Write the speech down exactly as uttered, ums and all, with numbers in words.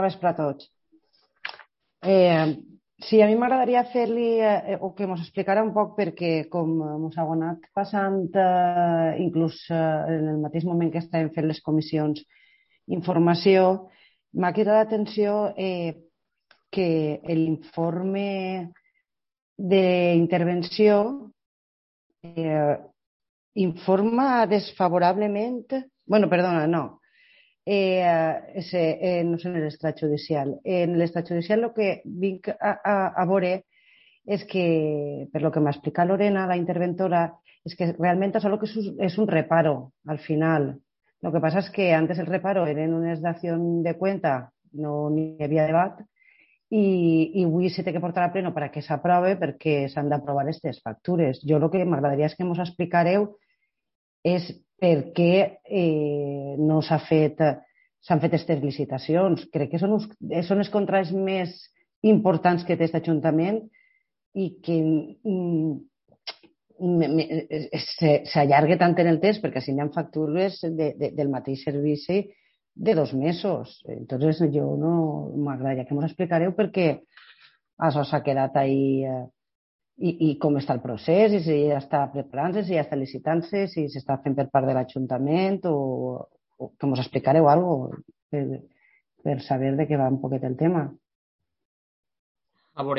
Vespre a tots. Eh, sí, a mi m'agradaria fer-li eh, o que ens explicara un poc perquè com ens ha anat passant eh, inclús eh, en el mateix moment que estàvem fent les comissions informació, m'ha cridat l'atenció eh, que l'informe d'intervenció eh, informa desfavorablement, bueno, perdona, no, Eh, ese, eh, no sé en l'estat judicial. En l'estat judicial el que vinc a, a, a veure és que, per lo que m'ha explicat Lorena, la interventora, és que realment això que és, un- és un reparo al final. Lo que pasa es que antes el reparo era en una dación de cuenta, no n'hi havia debat, i, i avui se té que portar a pleno perquè s'aprove perquè s'han d'aprovar aquestes factures. Jo el que m'agradaria és que ens explicareu és per què eh, no s'ha fet, s'han fet aquestes licitacions. Crec que són, uns, són els contrats més importants que té aquest Ajuntament i que mm, s'allarga tant en el temps perquè si hi ha factures de, de, del mateix servici de dos mesos. Entonces jo no m'agradaria que m'ho explicareu perquè això s'ha quedat ahí eh, i, i com està el procés, i si ja està preparant-se, si ja està licitant-se, si s'està fent per part de l'Ajuntament o, o que ens explicareu alguna cosa per, per saber de què va un poquet el tema.